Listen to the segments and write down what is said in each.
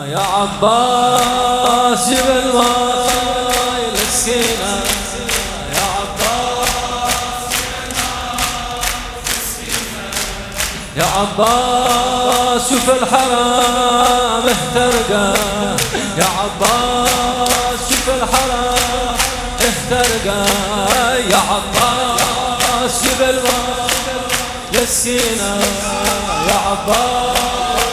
يا عباس جيب الماي للسكينة يا عباس يا عباس شوف الحرام احترقه يا عباس شوف الحرام احترقه يا عباس جيب الماي للسكينة يا عباس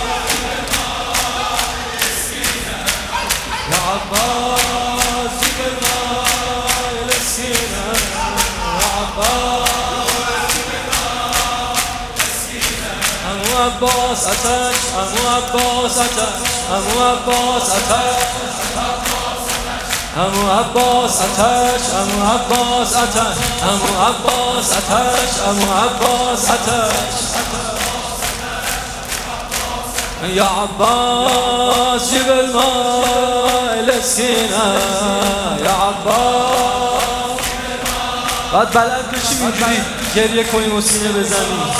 يا عباس جيب الماي للسكينة يا عباس جيب الماي للسكينة أبو عباس أتاش أبو عباس أتاش أبو عباس أتاش أبو عباس أتاش أبو عباس أتاش أبو عباس أتاش أبو عباس أتاش يا عباس جيب الماي للسكينة يا عباس بعد بلد بشی میگیری گریه کنیم و سینه بزنیم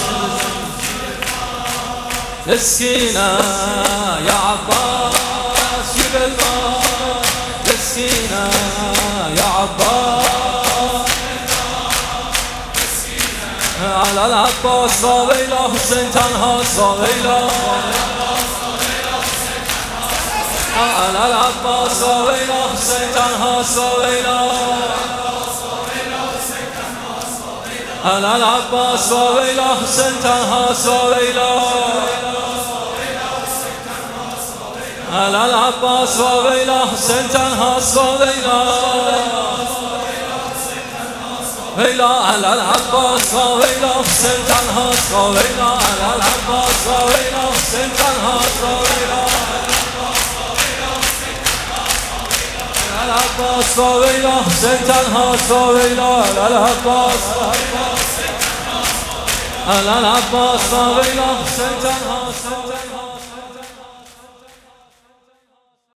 للسكينة يا عباس جيب الماي للسكينة يا عباس على العباس صاويلا حسين تنها صاويلا على العباس صاويلا حسين تنها صاويلا على العباس صاويلا حسين تنها صاويلا على العباس صاويلا حسين تنها صاويلا ويلا على العباس صاويلا حسين تنها صاويلا على العباس صاويلا حسين تنها صاويلا على العباس صاويلا حسين تنها صاويلا على العباس على العباس صاويلا حسين تنها صاويلا